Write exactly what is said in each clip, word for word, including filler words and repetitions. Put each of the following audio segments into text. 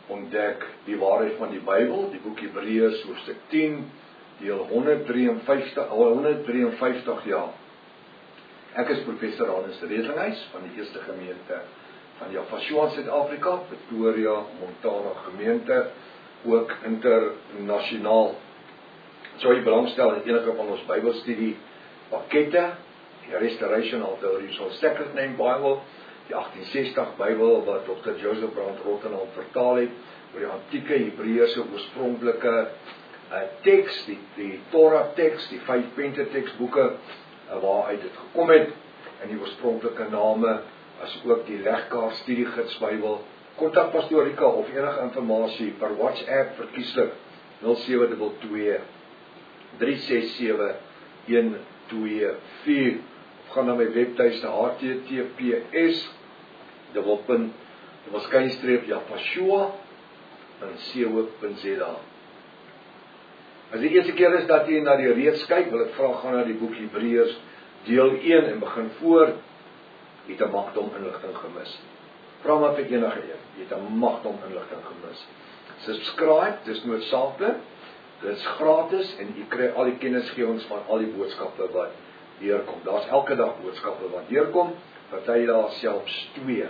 ontdek die waarheid van die Bybel, die boek Hebreërs hoofstuk tien, deel honderddrieënvyftig, honderddrieënvyftig jaar. Ek is professor Hannes Redlinghuis van die Eerste Gemeente van Javashua Suid-Afrika, Pretoria, Montana gemeente, ook internasionaal. Sou jy belangstel in enige van ons Bybelstudie pakkette, die Restoration of the Original Sacred Name Bible, die agtien sestig Bybel wat dokter Joseph Brand Rottenham vertaal het, oor die antieke Hebreëse oorspronklike uh, teks, die, die Torah teks, die vyf Pentateuksboeke uh, waaruit dit gekom het, en die oorspronklike name, as ook die legkaart studiegids Bybel. Kontak Pastoor Rika of enige informasie per WhatsApp verkieslik nul sewe twee twee drie ses sewe een twee vier of gaan na my webtuiste H T T P S dubbelpunt skynstreep Javashua en co punt za. As die eerste keer is dat jy na die reeks kyk, wil ek vraag gaan na die boek Hebreërs deel een en begin voor, jy het 'n magdom inligting gemis. Vra maar vir enige een, jy het 'n magdom inligting gemis. Subscribe, dis noodsaaklik, dit is gratis en jy kry al die kennisgewings van al die boodskappe wat deurkom. Daar's elke dag boodskappe wat deurkom, party daar selfs twee.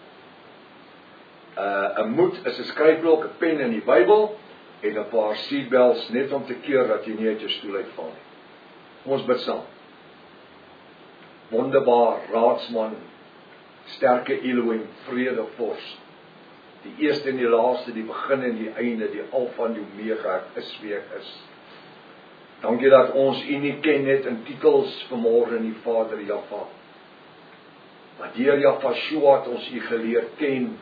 Uh, 'n moed is 'n skryfblok, 'n pen in die Bybel en 'n paar seatbelts net om te keer dat jy nie uit jou stoel uitval nie. Ons bid saam. Wonderbaar, raadsman, sterke Elohim, vrede vors, die eerste en die laaste, die begin en die einde, die alfa en die omega, ek is wie ek is. Dankie dat ons U nie ken net in titels vanmôre in die Vader Jahwe, maar deur Javashua het ons U geleer ken,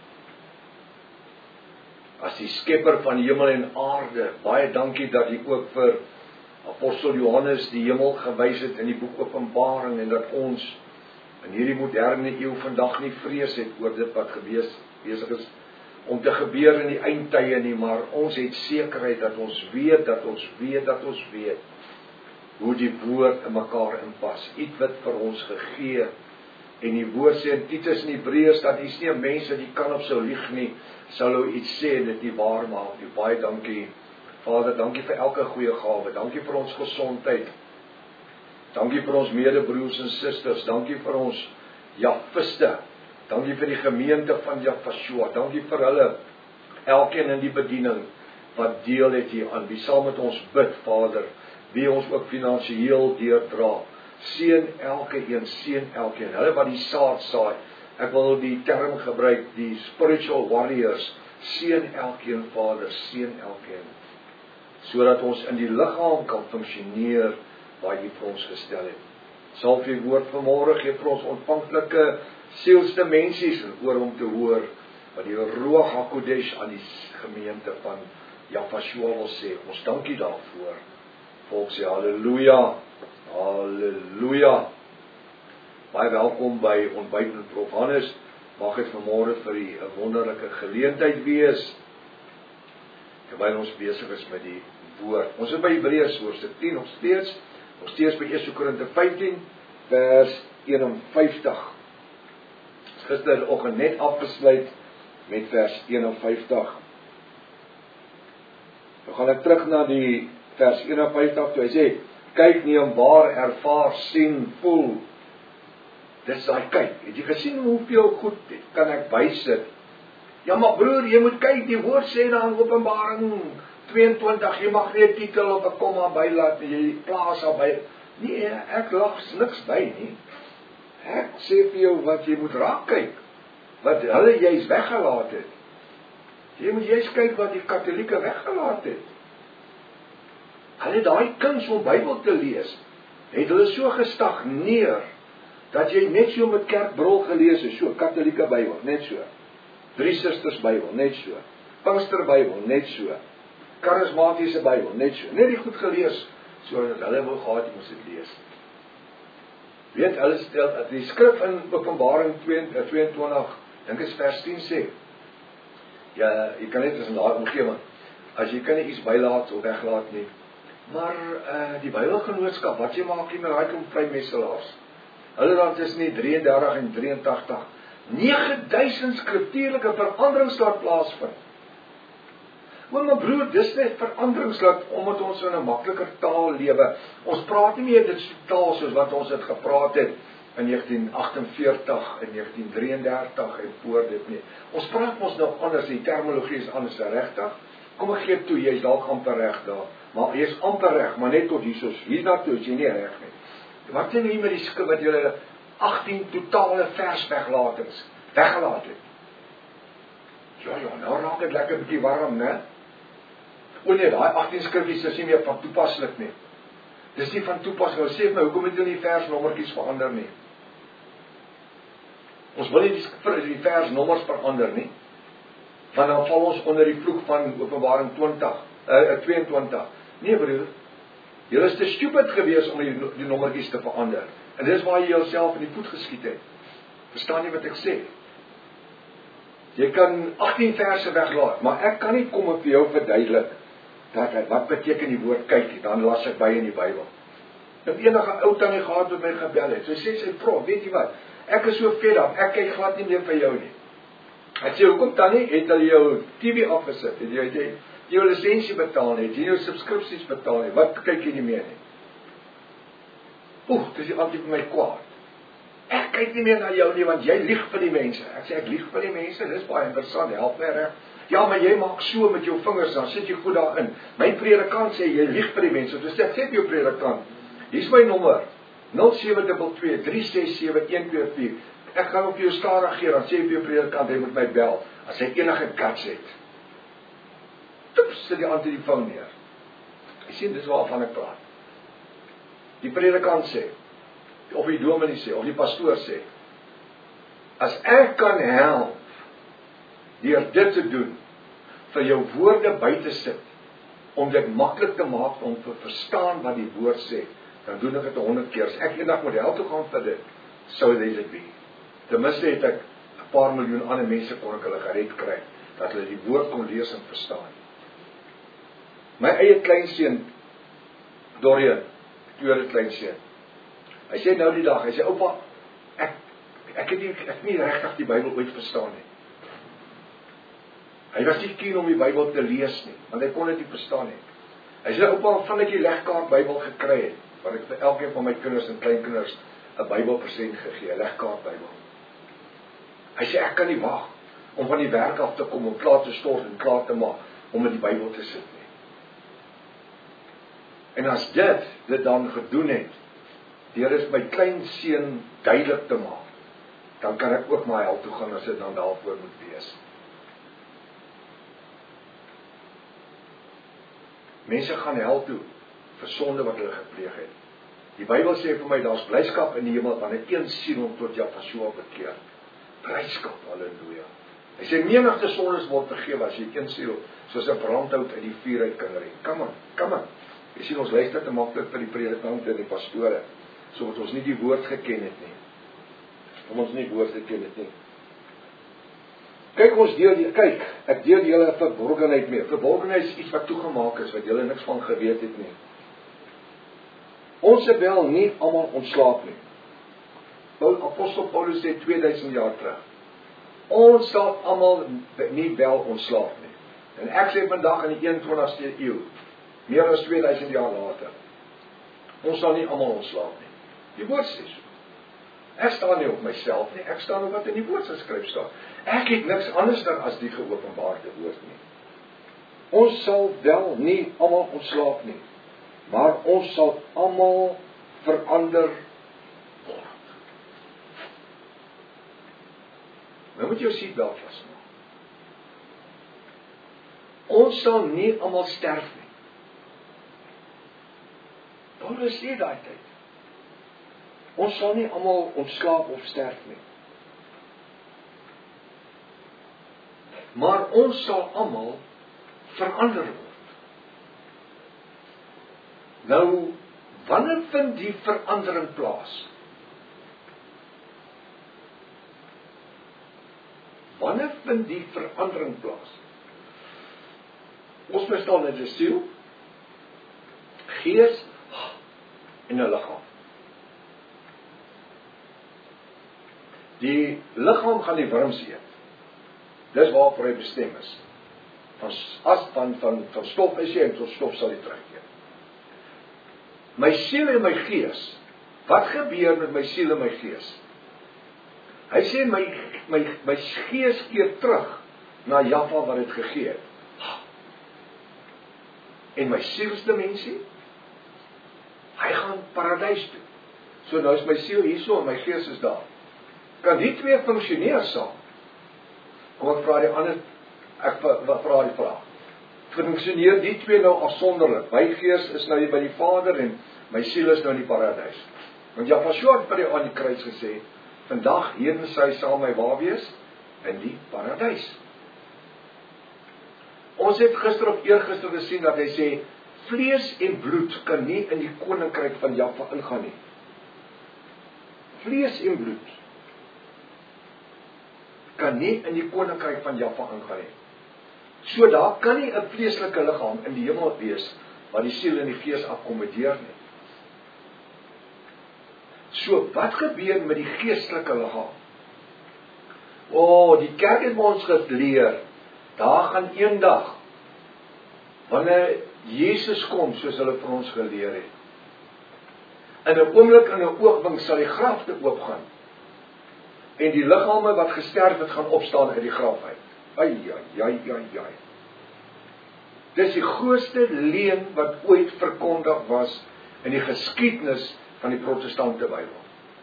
as die skepper van hemel en aarde. Baie dankie dat U ook vir Apostel Johannes die hemel gewys het in die boek Openbaring, en dat ons in hierdie moderne eeu vandag nie vrees het oor dit wat gewees, besig is om te gebeur in die eindtye nie, maar ons het sekerheid dat ons weet, dat ons weet, dat ons weet, hoe die woord in mekaar inpas. U het vir ons gegee, en die woord sê in Titus in Hebreërs, dat is nie 'n mens wat die kan op sou lieg nie, sal hy iets sê en dit nie waar maak nie. Baie dankie, Vader, dankie vir elke goeie gawe, dankie vir ons gesondheid, dankie vir ons medebroers en susters, dankie vir ons Javiste, dankie vir die gemeente van Javashua, dankie vir hulle, elkeen in die bediening, wat deel het hier aan, wie saam met ons bid, Vader, wie ons ook finansiëel deurdra, seën elke een, seën elkeen, hulle wat die saad saai, ek wil die term gebruik, die spiritual warriors, seën elkeen, Vader, seën elkeen, sodat ons in die liggaam kan funksioneer, waar U vir ons gestel het. Sal vir U woord vanmôre gee vir ons ontvanklike sielsdimensies en oor om te hoor wat die Ruach HaKodesh aan die gemeente van Javashua wil sê. Ons dankie daarvoor. Volk sê halleluja, halleluja. Baie welkom by Ontbyt met Prof Hannes. Mag dit vanmôre vir U 'n wonderlike geleentheid wees, terwyl ons besig is met die woord. Ons is by Hebreërs hoofstuk tien nog steeds, nog steeds by eerste Korinte vyftien, vers eenenvyftig. Gisteroggend net afgesluit met vers eenenvyftig. Nou gaan ek terug na die vers eenenvyftig, toe hy sê, kyk nie om waar, ervaar, sien, voel. Dis daai kyk. Het jy gesien hoeveel goed kan ek bysit? Ja, maar broer, jy moet kyk, die woord sê daar in Openbaring tweeëntwintig, jy mag nie 'n titel op 'n komma bylaat nie, jy plaas al by. Nee, ek lag niks by nie. Ek sê vir jou wat jy moet raak kyk, wat hulle juis weggelaat het. Jy moet juis kyk wat die Katolieke weggelaat het. Hulle daai kuns om Bybel te lees, het hulle so gestagneer, dat jy net so met kerkbrol gelees het, so Katolieke Bybel, net so. Drie Susters Bybel, net so. Pinkster Bybel, net so. Charismatiese Bybel, net so. Net die goed gelees, sodat hulle wou gehad jy moes dit lees. Weet, hulle stel, die skrif in Openbaring tweeëntwintig, dink is vers tien sê, ja, jy kan net as in daai omgewing, as jy kan nie iets bylaat of weglaat nie, maar uh, die Bybelgenootskap, wat jy maak jy met daai klomp vrymesselaars, hulle dan tussen die drie en dertig en drie en tagtig, nege duisend skriftuurlike veranderings laat plaasvind. O my broer, dis net veranderings laat omdat ons in 'n makliker taal lewe. Ons praat nie meer dit taal soos wat ons dit gepraat het in negentien agtenveertig en negentien drieëndertig en voor dit nie. Ons praat mos nog anders, die terminologie is anders, regtig. Kom ek gee toe, jy's dalk amper reg daar. Maar jy's amper reg, maar net tot hiersoos. Hiernaartoe is jy nie reg nie. Wat sê nie met die skrif wat julle agttien totale versweglatings weggelaat het? Ja, ja, nou raak dit lekker bietjie warm, né? O nee, daai agttien skrifgies is nie meer van toepaslik nie. Dis nie van toepassing. Sê my, hoekom het julle die versnommertjies verander nie? Ons wil nie die, die versnommers verander nie. Want dan val ons onder die vloek van Openbaring twintig, uh, tweeëntwintig. Nee broer, julle is te stupid gewees om die, die nommertjies te verander. En dis waar jy jouself in die voet geskiet het. Verstaan jy wat ek sê? Jy kan agttien verse weglaat, maar ek kan nie kom en vir jou verduidelik dat wat beteken die woord kyk, dan las ek by in die Bybel. En enige ou tannie gehad wat my gebel het, sy sê sy vrou, weet jy wat? Ek is so fed up, ek kyk glad nie meer vir jou nie. Ek sê, hoekom tannie, het hulle jou T V afgesit, het jy, het jy jou lisensie betaal nie, het jy jou subscripties betaal nie, wat kyk jy nie meer nie? Oeh, dis die antwoord vir my kwaad. Ek kyk nie meer na jou nie, want jy lieg vir die mense. Ek sê, ek lieg vir die mense, dis baie interessant, help my reg. Ja, maar jy maak so met jou vingers, dan sit jy goed daarin. My predikant sê, jy lieg vir die mense, dus ek sê vir jou predikant, hier is my nommer, nul sewe twee twee, drie ses sewe, een twee vier. Ek gaan op jou stadig gee, dan sê vir jou predikant, hy moet my bel, as hy enige guts het. Toeps, sit die antwoord die phone neer. Jy sien, dis waarvan ek praat. Die predikant sê, of die dominee sê, of die pastoor sê, as ek kan help, deur dit te doen, vir jou woorde by te sit, om dit maklik te maak, om te verstaan wat die woord sê, dan doen ek dit honderd keer. As ek eendag moet hel toe gaan vir dit, sou dit dit wees. Ten minste het ek, 'n paar miljoen ander mense kon ek hulle gered kry, dat hulle die woord kon lees en verstaan. My eie kleinseun, Dorian, tweede kleinseun, hy sê nou die dag, hy sê, oupa, ek, ek het nie, ek het nie regtig die Bybel ooit verstaan nie. Hy was nie keen om die Bybel te lees nie, want hy kon dit nie verstaan nie. Hy sê, oupa, van ek die legkaart Bybel gekry het, want ek vir elkeen van my kinders en kleinkinders 'n Bybel present gegee, 'n legkaart Bybel. Hy sê, ek kan nie wag om van die werk af te kom, om klaar te stort en klaar te maak, om met die Bybel te sit nie. En as dit, dit dan gedoen het, deur is my klein seun duidelik te maak, dan kan ek ook maar hel toe gaan, as dit dan daarvoor moet wees. Mense gaan hel toe, vir sonde wat hulle gepleeg het. Die Bybel sê vir my, daar's blyskap in die hemel, wanneer een siel hom tot Jahshua bekeer. Blyskap, halleluja. Hy sê, menigte sondes word vergewe, as jy een siel, soos 'n brandhout uit die vuur uit kan red. Kom aan, kom aan. Jy sien, ons luister te maklik vir die predikante en die pastore, sodat ons nie die woord geken het nie. Om ons nie die woord geken het nie. Kyk, ons deel die, kyk, ek deel julle verborgenheid mee. Verborgenheid is iets wat toegemaak is, wat julle niks van geweet het nie. Ons het wel nie almal ontslaap nie. Apostel Paulus sê twee duisend jaar terug. Ons sal almal nie wel ontslaap nie. En ek sê vandag in die eenentwintigste eeu, meer as twee duisend jaar later, ons sal nie almal ontslaap nie. Die woord sê so. Ek staan nie op myself nie, ek staan op wat in die woord geskryf staan. Ek het niks anders dan as die geopenbaarde woord nie. Ons sal wel nie almal ontslaap nie, maar ons sal almal verander word. Nou moet jy jou seatbelt vasmaak. Ons sal nie almal sterf nie. Paulus sê daai tyd. Ons sal nie almal ontslaap of sterf nie. Maar ons sal almal verander word. Nou, wanneer vind die verandering plaas? Wanneer vind die verandering plaas? Ons bestaan in 'n siel, gees en 'n liggaam. Die liggaam gaan die wurms eet. Dis waarvoor hy bestem is. Van as van van van stof is jy en tot stof sal jy terugkeer. My siel en my gees. Wat gebeur met my siel en my gees? Hy sê my my my gees keer terug na Jahwe wat dit gegee het. En my sielsdimensie, hy gaan paradys toe. So nou is my siel hierso en my gees is daar. Kan die twee funksioneer saam? Kom ek vra die ander, ek wat vra die vraag. Funksioneer die twee nou afsonderlik? My gees is nou hier by die Vader en my siel is nou in die paradys. Want Jahwe het by die aan die kruis gesê, vandag hier en sy sal my waar wees in die paradys. Ons het gister of eergister gesien dat hy sê, vlees en bloed kan nie in die koninkryk van Jahwe ingaan nie. Vlees en bloed kan nie in die koninkryk van Jahwe ingaan nie. So daar kan nie 'n vleeslike liggaam in die hemel wees wat die siel en die gees akkommodeer nie. So wat gebeur met die geestelike liggaam? O, oh, die kerk het ons geleer, daar gaan eendag, wanneer Jesus kom, soos hulle vir ons geleer het, in 'n oomblik in 'n oogwink sal die grafte oopgaan, en die liggame wat gesterf het, gaan opstaan uit die graf uit. Ai, ai, ai, ai, ai. Dis die grootste leuen wat ooit verkondig was in die geskiedenis van die protestante Bybel.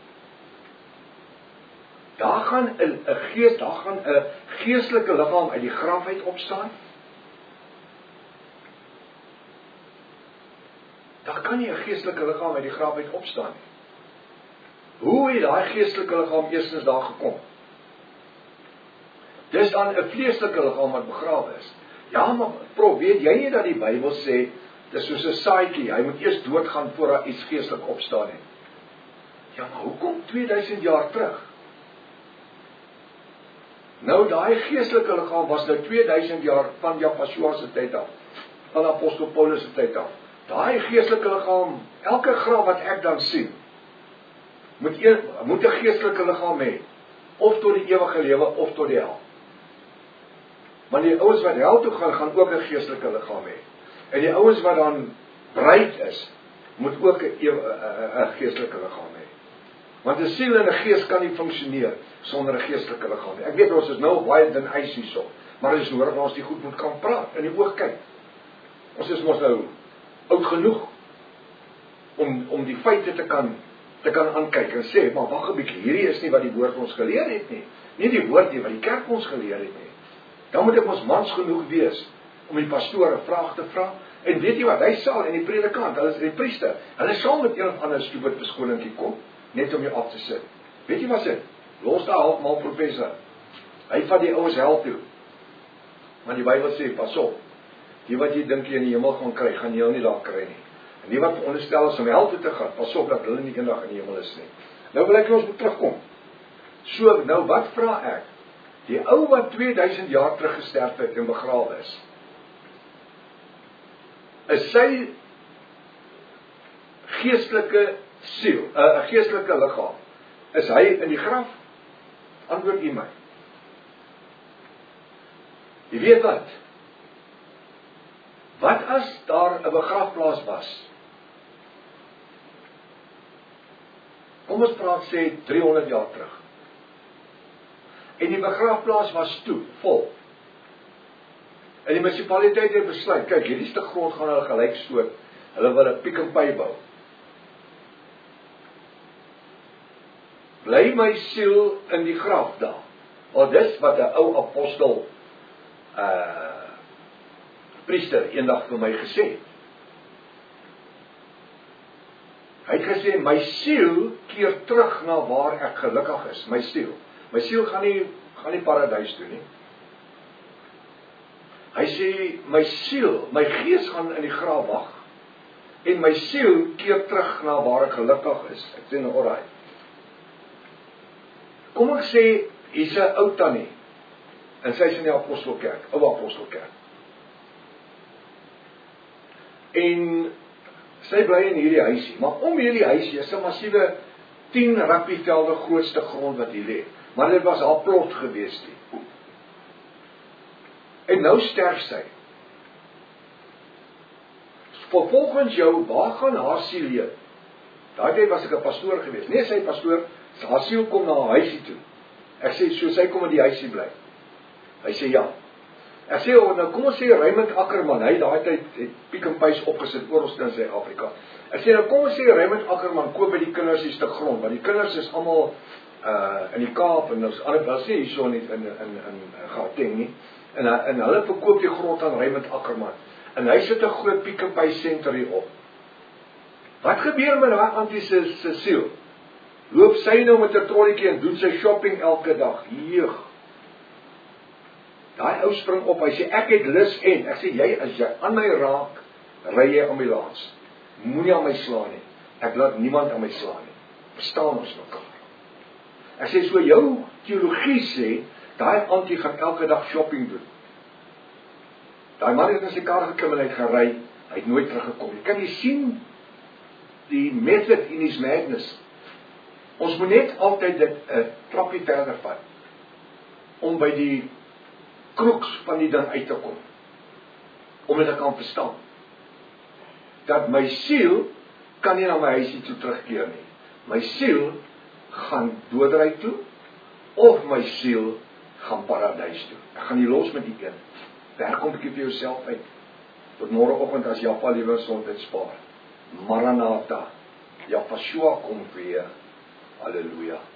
Daar gaan 'n gees, daar gaan 'n geestelike liggaam uit die graf uit opstaan. Daar kan nie 'n geestelike liggaam uit die graf uit opstaan nie. Hoe het daai geestelike liggaam eerstens daar gekom? Dis dan 'n vleeslike liggaam wat begrawe is. Ja, maar prof, weet jy nie dat die Bybel sê, dis soos 'n saadjie, hy moet eers doodgaan voordat iets geestelik opstaan het. Ja, maar hoekom tweeduisend jaar terug? Nou, daai geestelike liggaam was nou tweeduisend jaar van Jahwe se tyd af, van apostel Paulus se tyd af. Daai geestelike liggaam, elke graf wat ek dan sien, moet een, moet 'n geestelike liggaam hê, of tot die ewige lewe, of tot die hel. Maar die ouens wat hel toe gaan, gaan ook 'n geestelike liggaam hê. En die ouens wat dan bereid is, moet ook 'n geestelike liggaam hê. Want 'n siel en 'n gees kan nie funksioneer sonder 'n geestelike liggaam nie. Ek weet ons is nou baie dun ys hierso, maar dit is nodig dat ons die goed moet kan praat, in die oog kyk. Ons is mos nou oud genoeg om om die feite te kan te kan aankyk en sê, maar wag 'n bietjie, hierdie is nie wat die woord ons geleer het nie. Nie die woord nie wat die kerk ons geleer het nie. Dan moet ek ons mans genoeg wees om die pastoor 'n vraag te vra. En weet jy wat, hy sal en die predikant, hulle is die priester, hulle sal met een of ander stupid beskoningkie kom, net om jou af te sit. Weet jy wat sê? Los daar half mal professor. Hy vat die ouens hel toe. Maar die Bybel sê, pas op, die wat jy dink jy in die hemel gaan kry, gaan jy nie daar kry nie. En die wat veronderstel is om hel toe te gaan, pas op dat hulle nie eendag in die hemel is nie. Nou wil ek ons moet terugkom. So, nou wat vra ek? Die ou wat tweeduisend jaar terug gesterf het en begrawe is, is sy geestelike siel, 'n uh, geestelike liggaam, is hy in die graf? Antwoord u my. Jy weet wat? Wat as daar 'n begrafplaas was? Kom ons praat sê driehonderd jaar terug. En die begrafplaas was toe, vol. En die munisipaliteit het besluit, kyk, hierdie stuk grond gaan hulle gelyk stoot. Hulle wil 'n Pick n Pay bou. Bly my siel in die graf daar. Want dis wat 'n ou apostel uh priester eendag vir my gesê het. Hy het gesê, my siel keer terug na waar ek gelukkig is, my siel. My siel gaan nie, gaan nie paradys toe nie. Hy sê, my siel, my gees gaan in die graf wag, en my siel keer terug na waar ek gelukkig is. Ek sê nou, alright. Kom ek sê, hier's 'n ou tannie, en sy is in die apostelkerk, ou apostelkerk. En sy bly in hierdie huisie, maar om hierdie huisie is 'n massiewe tien rugbyvelde grootste grond wat hier lê. Maar dit was haar plot gewees nie. En nou sterf sy. Vervolgens jou, waar gaan haar siel heen? Daai tyd was ek 'n pastoor geweest. Nee, sy pastoor, haar siel kom na haar huisie toe. Ek sê, so sy kom in die huisie bly. Hy sê ja. Ek sê, oh, nou kom ons sê Raymond Ackerman, hy daai tyd het Pick n Pay's opgesit oor in Suid-Afrika. Ek sê, nou kom ons sê Raymond Ackerman koop by die kinders die stuk grond, want die kinders is almal uh, in die Kaap, en ons ander wel sê hierso nie in, in, in, in Gauteng nie, en, en hulle verkoop die grond aan Raymond Ackerman, en hy sit 'n groot Pick n Pay senter hier op. Wat gebeur met daai antie se se siel? Loop sy nou met 'n trolletjie en doen sy shopping elke dag? Jeeg. Daai ou spring op, hy sê ek het lus en, ek sê jy, as jy aan my raak, ry jy ambulans. Moenie aan my slaan nie. Ek laat niemand aan my slaan nie. Verstaan ons mekaar. Ek sê so jou teologie sê, daai antie gaan elke dag shopping doen. Daai man het in sy kar geklim en hy het gery, hy het nooit teruggekom. Kan jy sien die method in his madness? Ons moet net altyd dit 'n uh, trappie verder vat om by die kroeks van die ding uit te kom. Om dit te kan verstaan. Dat my siel kan nie na my huisie toe terugkeer nie. My siel gaan doodryk toe of my siel gaan paradys toe. Ek gaan nie los met die een. Werk kom ek vir jouself uit. Tot môreoggend as Jaffa liewe sonde spaar. Maranatha. Jaffa kom weer. Halleluja.